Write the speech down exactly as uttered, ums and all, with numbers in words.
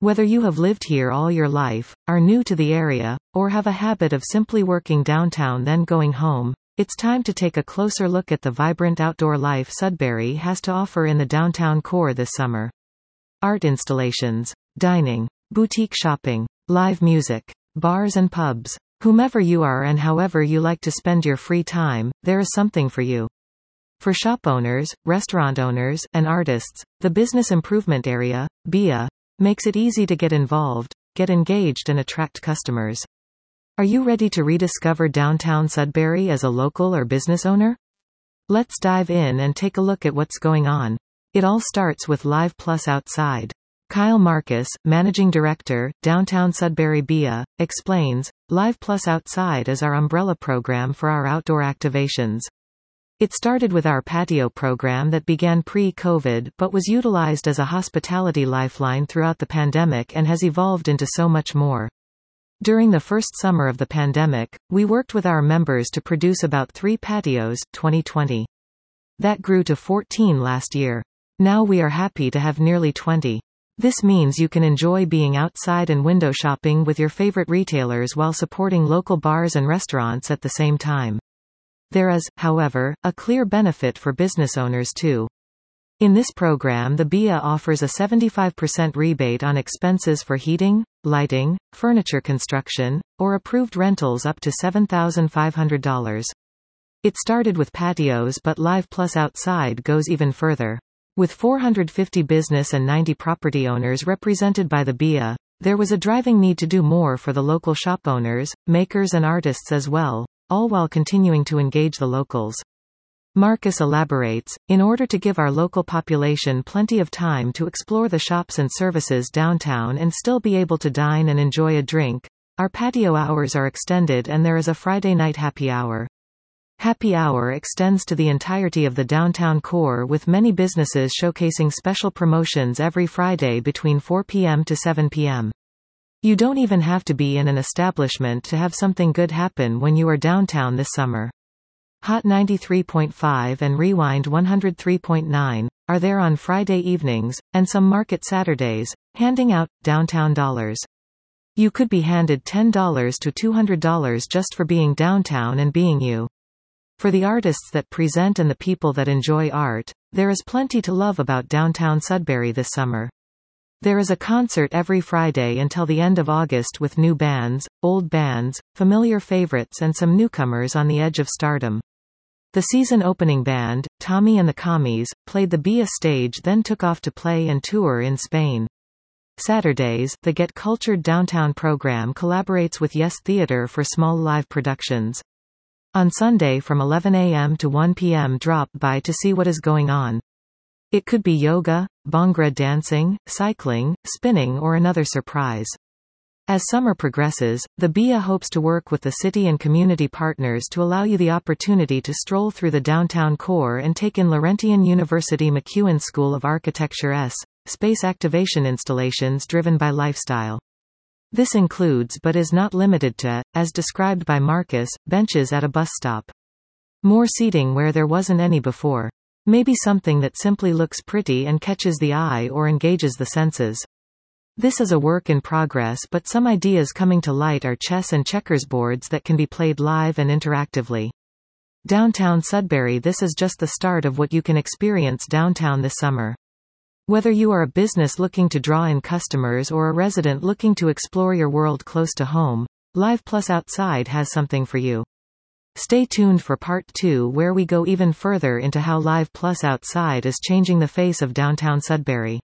Whether you have lived here all your life, are new to the area, or have a habit of simply working downtown then going home, it's time to take a closer look at the vibrant outdoor life Sudbury has to offer in the downtown core this summer. Art installations, dining, boutique shopping, live music, bars and pubs. Whomever you are and however you like to spend your free time, there is something for you. For shop owners, restaurant owners, and artists, the Business Improvement Area, B I A, makes it easy to get involved, get engaged and attract customers. Are you ready to rediscover downtown Sudbury as a local or business owner? Let's dive in and take a look at what's going on. It all starts with Live Plus Outside. Kyle Marcus, Managing Director, Downtown Sudbury B I A, explains, Live Plus Outside is our umbrella program for our outdoor activations. It started with our patio program that began pre-COVID but was utilized as a hospitality lifeline throughout the pandemic and has evolved into so much more. During the first summer of the pandemic, we worked with our members to produce about three patios, twenty twenty. That grew to fourteen last year. Now we are happy to have nearly twenty. This means you can enjoy being outside and window shopping with your favorite retailers while supporting local bars and restaurants at the same time. There is, however, a clear benefit for business owners too. In this program, the B I A offers a seventy-five percent rebate on expenses for heating, lighting, furniture construction, or approved rentals up to seven thousand five hundred dollars. It started with patios, but Live Plus Outside goes even further. With four hundred fifty business and ninety property owners represented by the B I A, there was a driving need to do more for the local shop owners, makers and artists as well, all while continuing to engage the locals. Marcus elaborates, in order to give our local population plenty of time to explore the shops and services downtown and still be able to dine and enjoy a drink, our patio hours are extended and there is a Friday night happy hour. Happy hour extends to the entirety of the downtown core with many businesses showcasing special promotions every Friday between four p m to seven p m You don't even have to be in an establishment to have something good happen when you are downtown this summer. Hot ninety-three point five and Rewind one oh three point nine are there on Friday evenings, and some market Saturdays, handing out downtown dollars. You could be handed ten dollars to two hundred dollars just for being downtown and being you. For the artists that present and the people that enjoy art, there is plenty to love about downtown Sudbury this summer. There is a concert every Friday until the end of August with new bands, old bands, familiar favorites and some newcomers on the edge of stardom. The season opening band, Tommy and the Commies, played the B I A stage then took off to play and tour in Spain. Saturdays, the Get Cultured Downtown program collaborates with Yes Theatre for small live productions. On Sunday from eleven a m to one p m drop by to see what is going on. It could be yoga, bhangra dancing, cycling, spinning or another surprise. As summer progresses, the B I A hopes to work with the city and community partners to allow you the opportunity to stroll through the downtown core and take in Laurentian University MacEwan School of Architecture's space activation installations driven by lifestyle. This includes but is not limited to, as described by Marcus, benches at a bus stop. More seating where there wasn't any before. Maybe something that simply looks pretty and catches the eye or engages the senses. This is a work in progress, but some ideas coming to light are chess and checkers boards that can be played live and interactively. Downtown Sudbury. This is just the start of what you can experience downtown this summer. Whether you are a business looking to draw in customers or a resident looking to explore your world close to home, Live Plus Outside has something for you. Stay tuned for part two where we go even further into how Live Plus Outside is changing the face of downtown Sudbury.